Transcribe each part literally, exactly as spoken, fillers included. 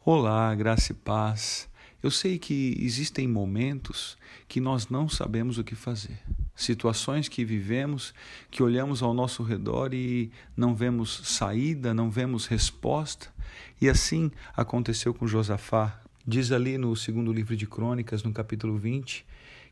Olá, graça e paz. Eu sei que existem momentos que nós não sabemos o que fazer. Situações que vivemos, que olhamos ao nosso redor e não vemos saída, não vemos resposta. E assim aconteceu com Josafá. Diz ali no segundo livro de Crônicas, no capítulo vinte,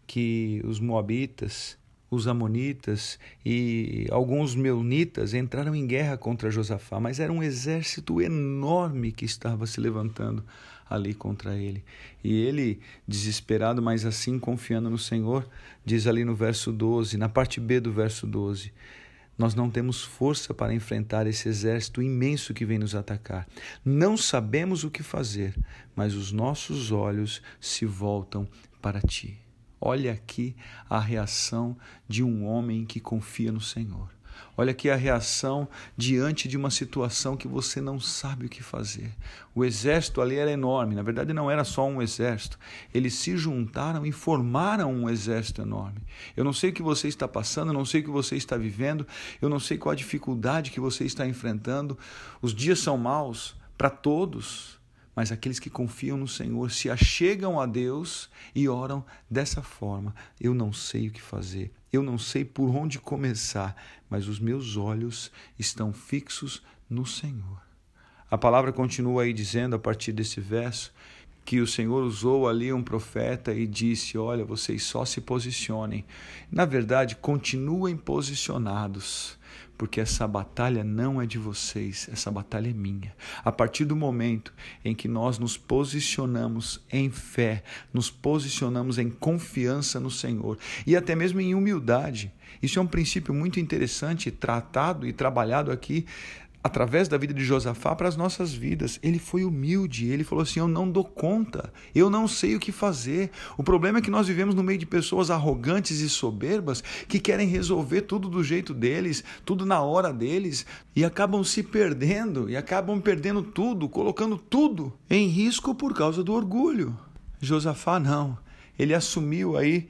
que os moabitas, os amonitas e alguns meunitas entraram em guerra contra Josafá, mas era um exército enorme que estava se levantando ali contra ele. E ele, desesperado, mas assim confiando no Senhor, diz ali no verso doze, na parte B do verso doze, nós não temos força para enfrentar esse exército imenso que vem nos atacar. Não sabemos o que fazer, mas os nossos olhos se voltam para ti. Olha aqui a reação de um homem que confia no Senhor. Olha aqui a reação diante de uma situação que você não sabe o que fazer. O exército ali era enorme, na verdade não era só um exército. Eles se juntaram e formaram um exército enorme. Eu não sei o que você está passando, eu não sei o que você está vivendo, eu não sei qual a dificuldade que você está enfrentando. Os dias são maus para todos. Mas aqueles que confiam no Senhor se achegam a Deus e oram dessa forma. Eu não sei o que fazer, eu não sei por onde começar, mas os meus olhos estão fixos no Senhor. A palavra continua aí dizendo, a partir desse verso, que o Senhor usou ali um profeta e disse, olha, vocês só se posicionem. Na verdade, continuem posicionados, porque essa batalha não é de vocês, essa batalha é minha. A partir do momento em que nós nos posicionamos em fé, nos posicionamos em confiança no Senhor e até mesmo em humildade. Isso é um princípio muito interessante, tratado e trabalhado aqui através da vida de Josafá para as nossas vidas. Ele foi humilde, ele falou assim, eu não dou conta, eu não sei o que fazer. O problema é que nós vivemos no meio de pessoas arrogantes e soberbas que querem resolver tudo do jeito deles, tudo na hora deles e acabam se perdendo e acabam perdendo tudo, colocando tudo em risco por causa do orgulho. Josafá não, ele assumiu aí,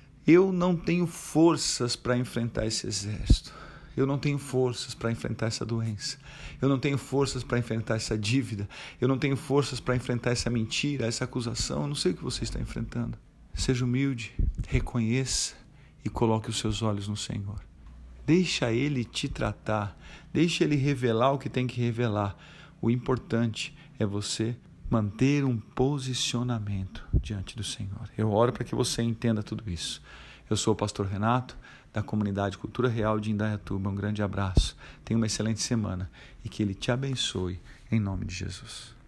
eu não tenho forças para enfrentar esse exército. Eu não tenho forças para enfrentar essa doença. Eu não tenho forças para enfrentar essa dívida. Eu não tenho forças para enfrentar essa mentira, essa acusação. Eu não sei o que você está enfrentando. Seja humilde, reconheça e coloque os seus olhos no Senhor. Deixa Ele te tratar. Deixa Ele revelar o que tem que revelar. O importante é você manter um posicionamento diante do Senhor. Eu oro para que você entenda tudo isso. Eu sou o pastor Renato, da comunidade Cultura Real de Indaiatuba. Um grande abraço, tenha uma excelente semana e que Ele te abençoe, em nome de Jesus.